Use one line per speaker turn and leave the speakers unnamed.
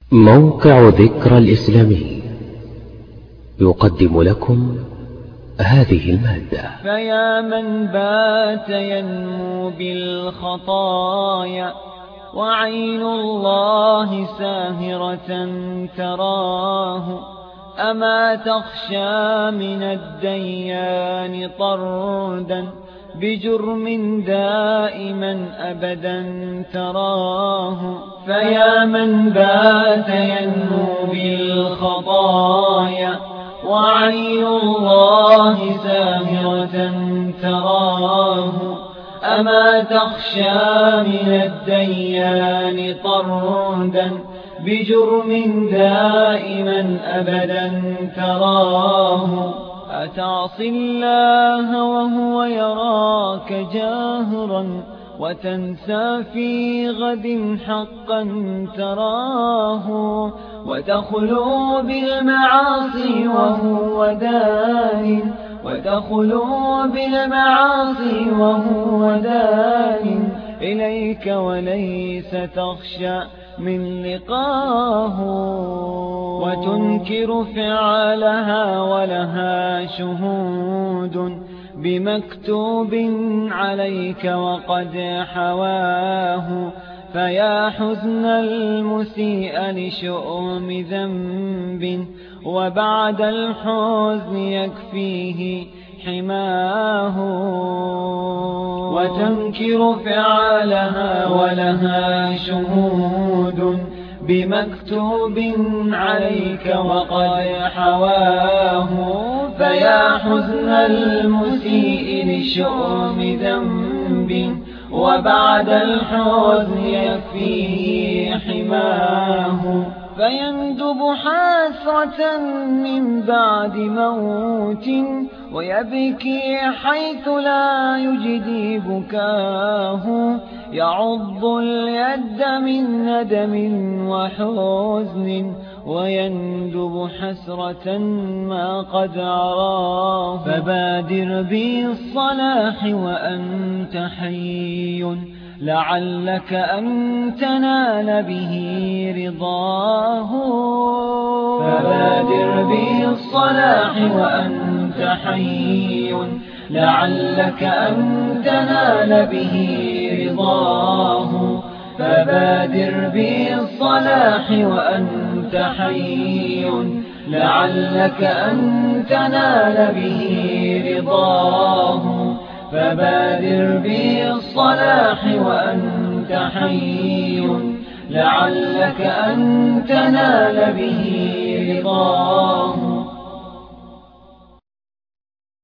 موقع ذكرى الإسلامي يقدم لكم هذه المادة.
فيا من بات ينمو بالخطايا وعين الله ساهرة تراه، أما تخشى من الديان طردا بجرم دائما أبدا تراه. فيا من بات ينمو بالخطايا وعين الله ساهرة تراه، أما تخشى من الديان طردا بجرم دائما أبدا تراه. أتعصي الله وهو يراك جاهرا وتنسى في غد حقا تراه، وتخلو بالمعاصي وهو دان، وتخلو بالمعاصي وهو دان إليك وليس تخشى من لقاه، وتنكر فعلها ولها شهود بمكتوب عليك وقد حواه. فيا حزن المسيء لشؤم ذنب وبعد الحزن يكفيه حماه، وتنكر فعلها ولها شهود بمكتوب عليك وقد حواه. فيا حزن المسيء لشؤم ذنب وبعد الحزن يكفيه حماه، فيندب حسرة من بعد موت ويبكي حيث لا يجدي بكاه، يعض اليد من ندم وحزن ويندب حسرة ما قد عراه. فبادر بالصلاح وأنت حي لعلك أن تنال به رضاه. فبادر بالصلاح وأنت حي لعلك أن تنال به رضاه. فبادر بالصلاح وأنت حي لعلك أن تنال به رضاه. فبادر بالصلاح وأنت حي لعلك أن تنال به رضاه.